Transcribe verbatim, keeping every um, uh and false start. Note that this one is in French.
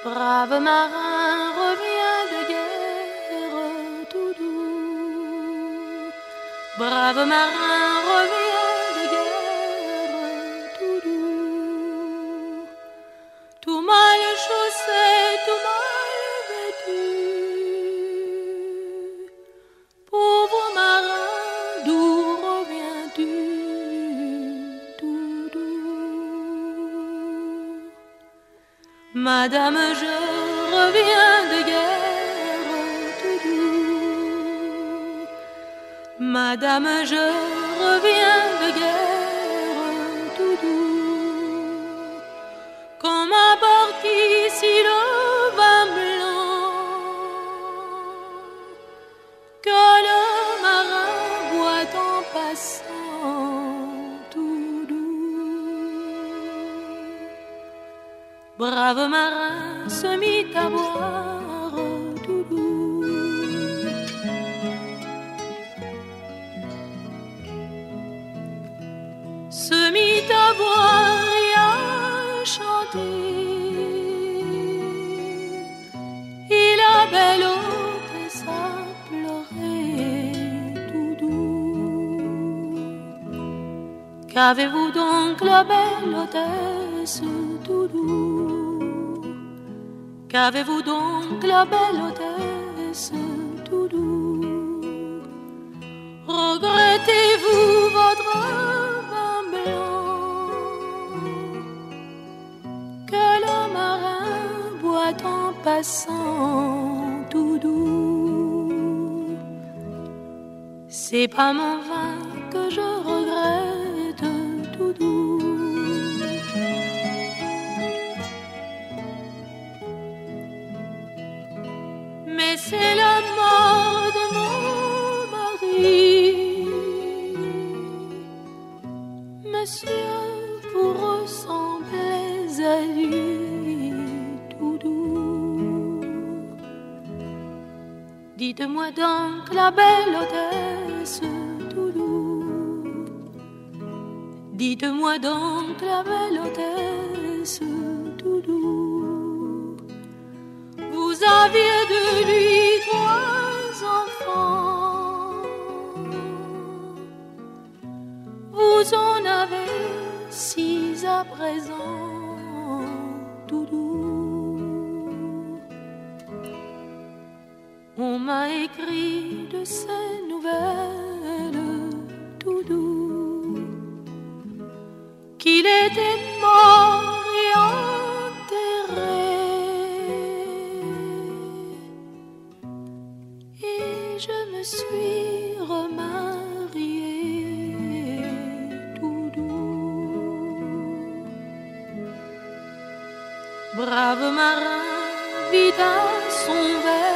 Brave marin, reviens de guerre tout doux. Brave marin, reviens de guerre tout doux. Tout mal chaussé, tout mal vêtu. Pauvre marin, d'où reviens-tu tout doux? Madame, je reviens de guerre tout doux. Madame, je reviens de guerre tout doux. Comme apporte ici le vin blanc que le marin boit en passant tout doux. Brave marin se mit à boire tout doux. Se mit à boire et à chanter. Et la belle hôtesse a pleuré tout doux. Qu'avez-vous donc, la belle hôtesse tout doux? Qu'avez-vous donc, la belle hôtesse tout doux? Regrettez-vous votre vin blanc que le marin boit en passant tout doux? C'est pas mon vin que je regrette tout doux. Mais c'est la mort de mon mari. Monsieur, vous ressemblez à lui tout doux. Dites-moi donc, la belle hôtesse tout doux. Dites-moi donc, la belle hôtesse tout doux. Vous aviez de lui trois enfants. Vous en avez six à présent tout doux. On m'a écrit de ces nouvelles tout doux qu'il était mort et enterré. Et je me suis remariée tout doux. Brave marin, vit à son verre